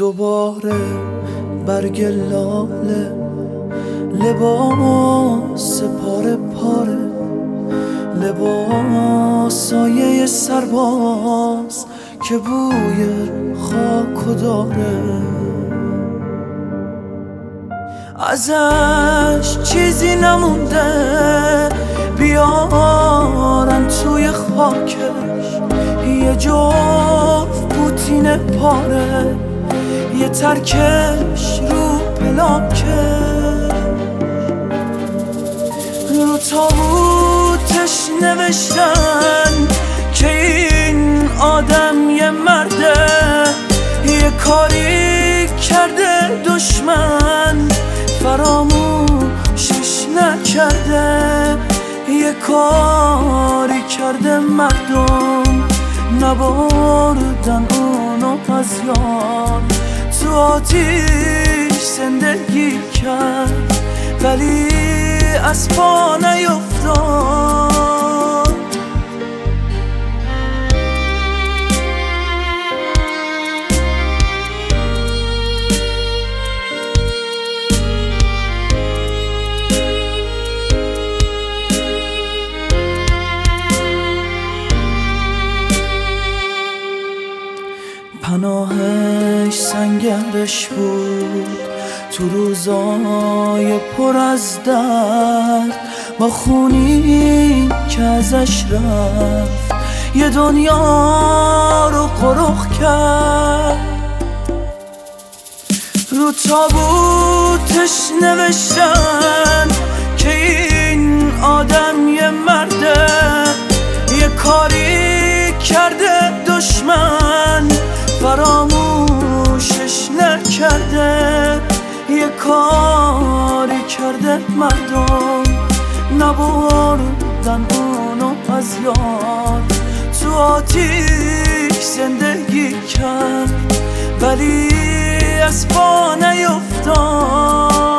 دوباره برگ لاله، لباس پاره پاره، لباس سایه سرباز که بوی خاکو داره. ازش چیزی نمونده بیارن توی خاکش، یه جفت پوتین پاره، یه ترکش رو پلاکش. رو تابوتش نوشتن که این آدم یه مرده، یه کاری کرده دشمن فراموشش نکرده، یه کاری کرده مردم نبردن اونو از یاد. تو آتیش زندگی کرد ولی از پا نیفتاد. پناهش سنگرش بود تو روزای پر از درد، با خونی که ازش رفت یه دنیا رو غرق کرد. رو تابوتش نوشتن که این آدم یه مرده، یه کاری کرده دشمن فراموشش نکرده، یه کاری کرده مردم نبردن اونو از یاد. تو آتیش زندگی کرد ولی از پا نیفتاد.